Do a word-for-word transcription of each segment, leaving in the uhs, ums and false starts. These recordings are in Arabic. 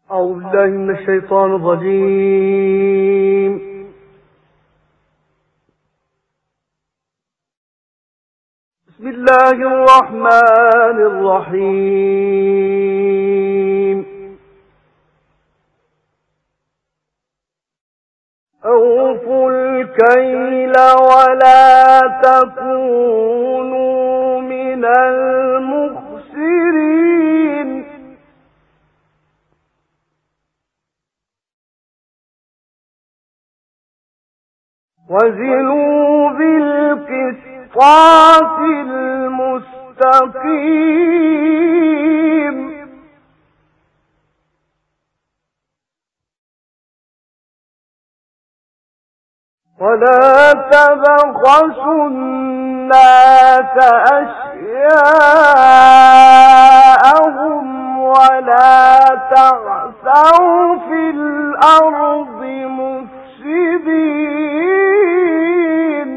أعوذ بالله من الشيطان الرجيم. بسم الله الرحمن الرحيم. أوفوا الكيل ولا تكونوا من المخسرين. وزنوا بالقسطاس المستقيم. ولا تبخسوا الناس أشياءهم ولا تعثوا في الأرض مفسدين.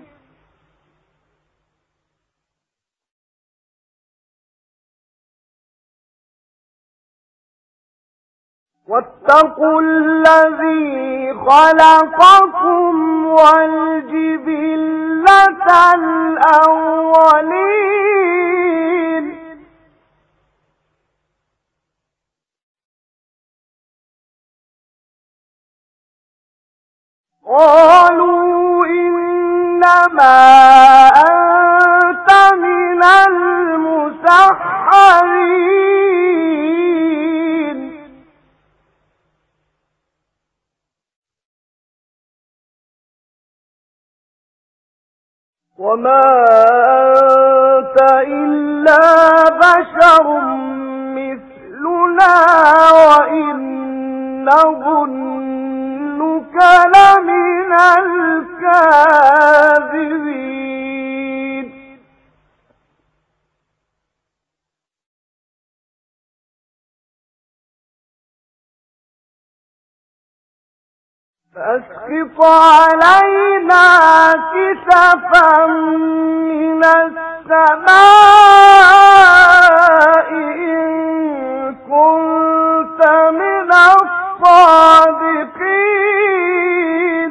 واتقوا الذي خلقكم والجبلة الأولين. قالوا إنما أنت من المسحرين. وما أنت إلا بشر مثلنا وإن نظنك لمن الكاذبين. فأسقط علينا كسفا من السماء إن كنت من الصادقين.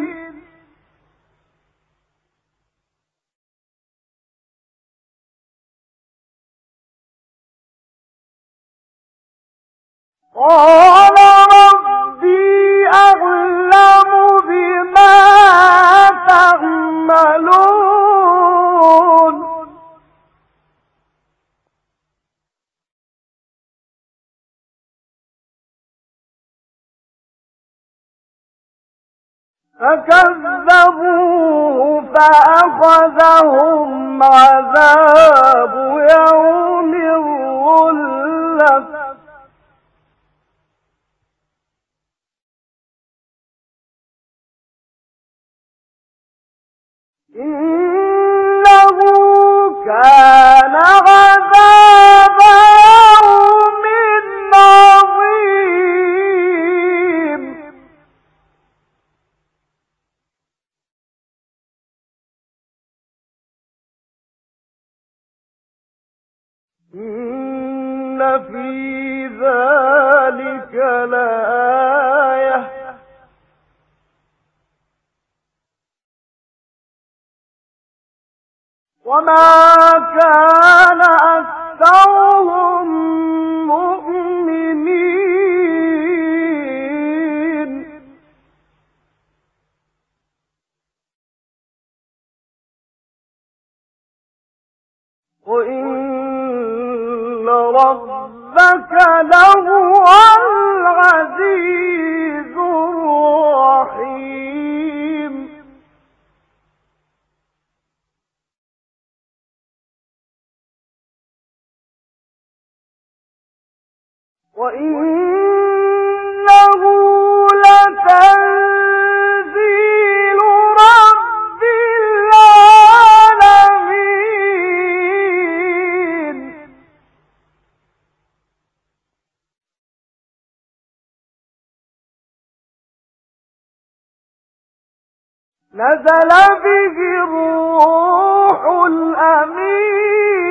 قال ربي أعلم بما تعملون. فكذبوه فأخذهم عذاب يوم الظلة. إنه كان عذاب يوم عظيم. إن في ذلك لآية وما كان أكثرهم مؤمنين. وإن ربك لهو العزيز الرحيم. وإنه لتنزيل رب العالمين. نزل به الروح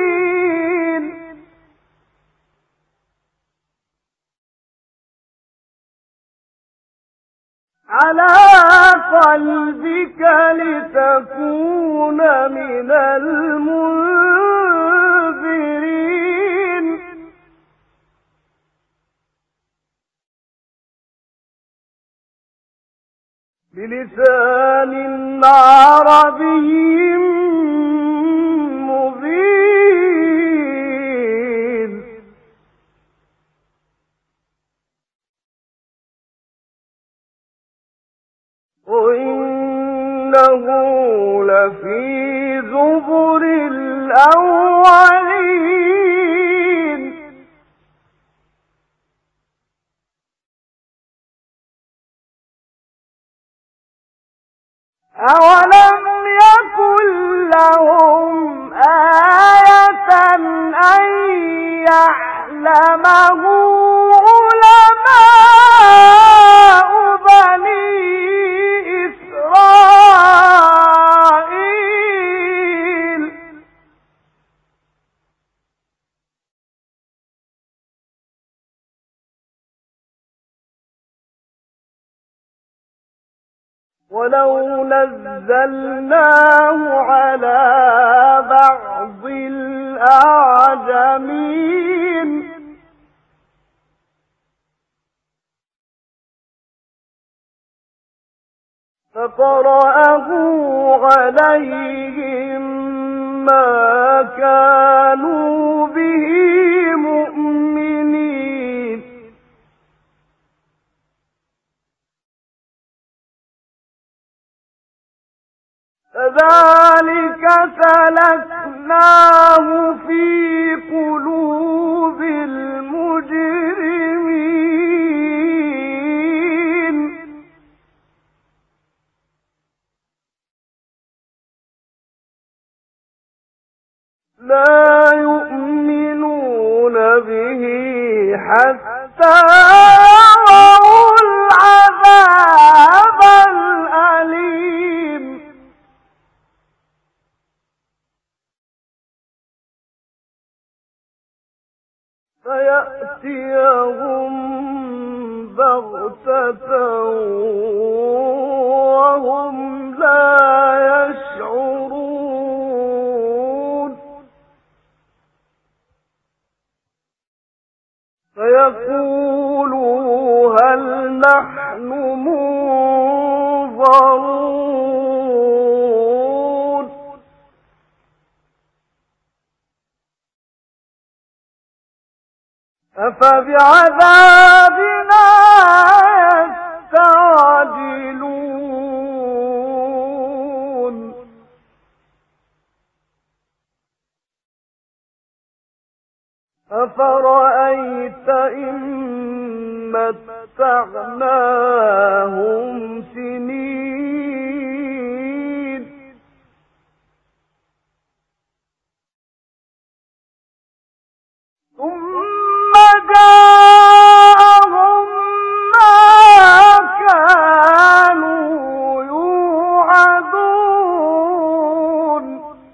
الأمين. على قلبك لتكون من المنذرين بلسان عربي مبين وإنه لفي زبر الأولين أولم يكن لهم آية أن يعلمه علماء بني إسرائيل ولو نزلناه على بعض الأعجمين فقرأه عليهم ما كانوا به مؤمنين كذلك سلكناه في قلوب المجرمين لا يؤمنون به حتى يروا العذاب الأليم فيأتيهم بغتة وهم لا يشعرون فيقولوا هل نحن منظرون أفبعذابنا يستعجلون أفرأيت إن متعناهم سنين ثم جاءهم ما كانوا يوعدون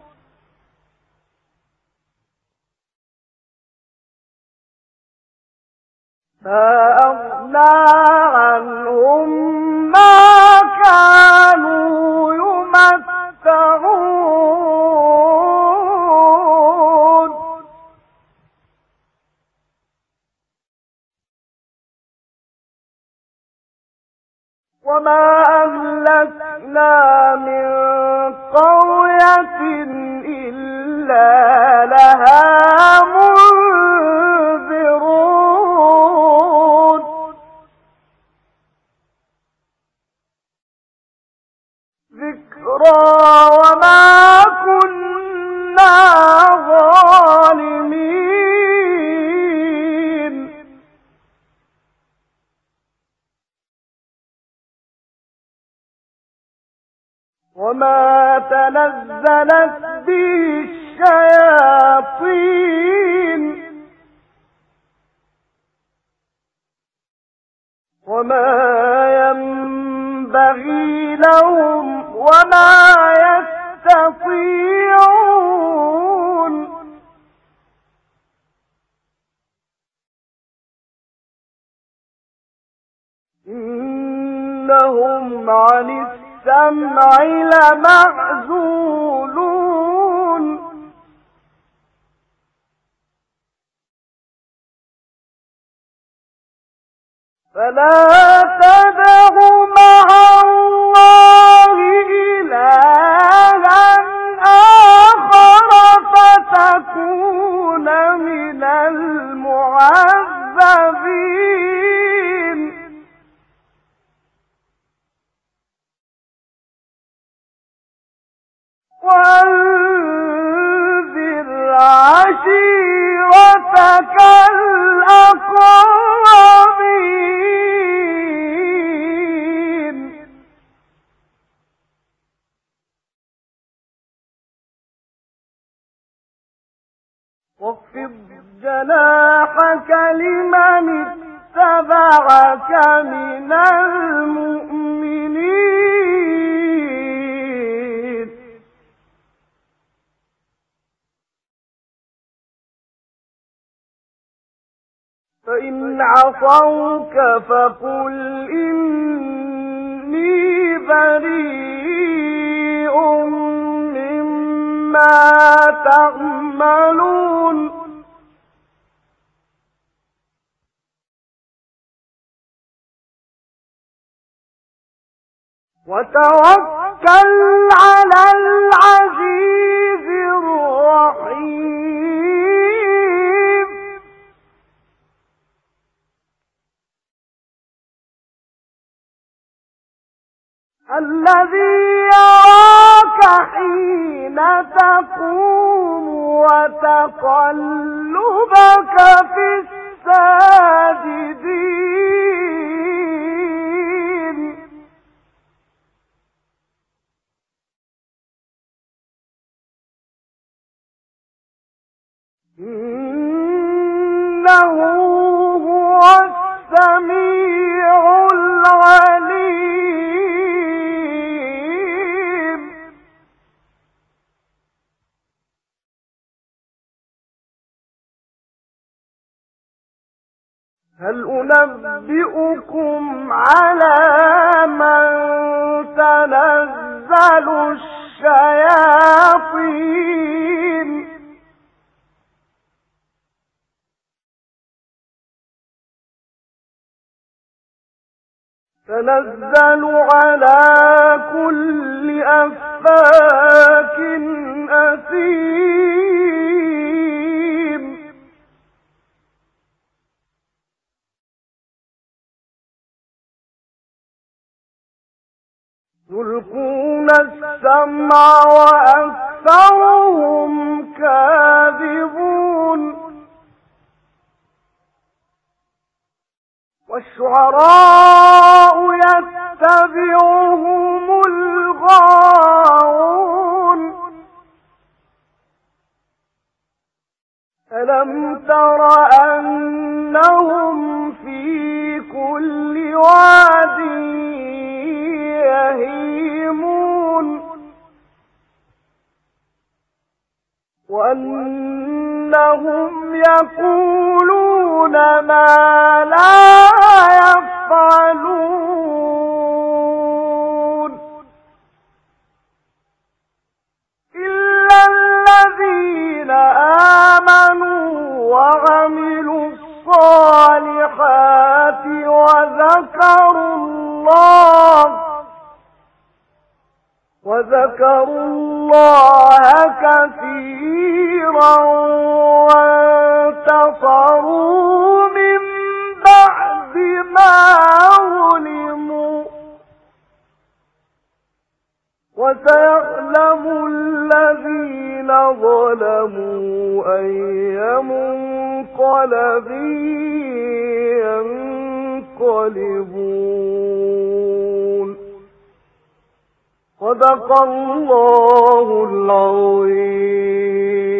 ما أغنى عنهم ما كانوا يمتعون وما أهلكنا من قرية إلا لها منذرون ذكرى وما كنا ظالمين وما تنزلت به الشياطين وما ينبغي لهم وما يستطيعون إن إنهم عن السمع لمعزولون فلا تدع مع الله إلها آخر فتكون من المعذبين وأنذر عشيرتك الأقربين واخفض جناحك لمن اتبعك من المؤمنين فإن عصوك فقل إني بريء مما تعملون وتوكل على العزيز الرحيم الذي يراك حين تقوم وتقلبك في الساجدين إنه هو السميع العليم هل أنبئكم على من تنزل الشياطين تنزل على كل أفاك أثيم يلقون السمع وأكثرهم كاذبون والشعراء يتبعهم الغاوون ألم تر أنهم في كل واد يهيمون وأنهم يقولون ما لا يفعلون إلا الذين آمنوا وعملوا الصالحات وذكروا الله وذكروا الله كثيرا وانتصروا من بعد ما ظلموا وسيعلم الذين ظلموا أي منقلب ينقلبون صدق الله العظيم.